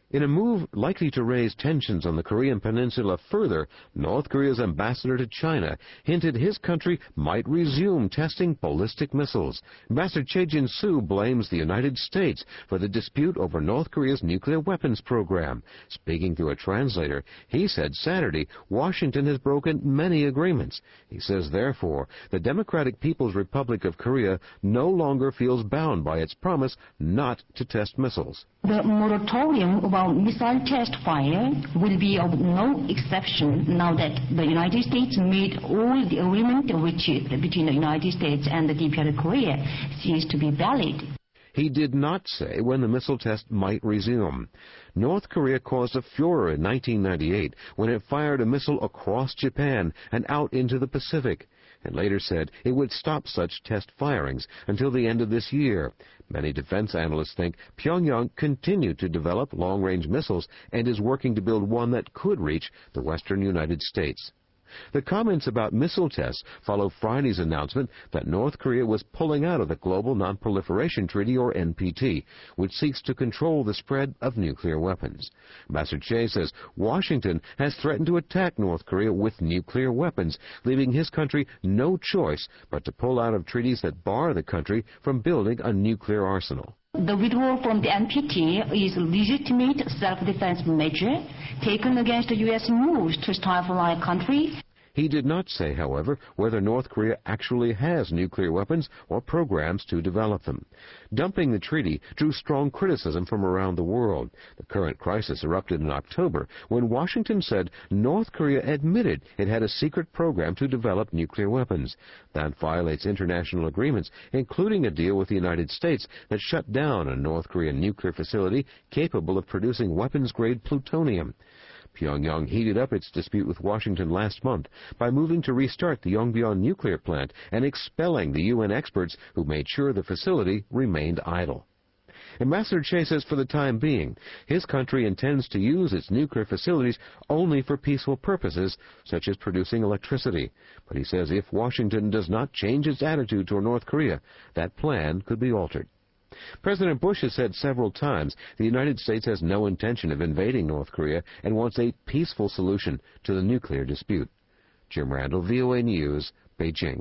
In a move likely to raise tensions on the Korean peninsula further, North Korea's ambassador to China hinted his country might resume testing ballistic missiles. Ambassador Che Jin-soo blames the United States for the dispute over North Korea's nuclear weapons program. Speaking through a translator, he said Saturday Washington has broken many agreements. He says, therefore, the Democratic People's Republic of Korea no longer feels bound by its promise not to test missiles. The moratorium about missile test fire will be of no exception now that the United States made all the agreement between the United States and the DPRK Korea seems to be valid. He did not say when the missile test might resume. North Korea caused a furor in 1998 when it fired a missile across Japan and out into the Pacific, and later said it would stop such test firings until the end of this year. Many defense analysts think Pyongyang continued to develop long-range missiles and is working to build one that could reach the western United States. The comments about missile tests follow Friday's announcement that North Korea was pulling out of the Global Non-Proliferation Treaty, or NPT, which seeks to control the spread of nuclear weapons. Ambassador Che says Washington has threatened to attack North Korea with nuclear weapons, leaving his country no choice but to pull out of treaties that bar the country from building a nuclear arsenal. The withdrawal from the NPT is a legitimate self-defense measure taken against the U.S. moves to stifle our country. He did not say, however, whether North Korea actually has nuclear weapons or programs to develop them. Dumping the treaty drew strong criticism from around the world. The current crisis erupted in October when Washington said North Korea admitted it had a secret program to develop nuclear weapons. That violates international agreements, including a deal with the United States that shut down a North Korean nuclear facility capable of producing weapons-grade plutonium. Pyongyang heated up its dispute with Washington last month by moving to restart the Yongbyon nuclear plant and expelling the UN experts who made sure the facility remained idle. Ambassador Che says for the time being, his country intends to use its nuclear facilities only for peaceful purposes, such as producing electricity. But he says if Washington does not change its attitude toward North Korea, that plan could be altered. President Bush has said several times the United States has no intention of invading North Korea and wants a peaceful solution to the nuclear dispute. Jim Randall, VOA News, Beijing.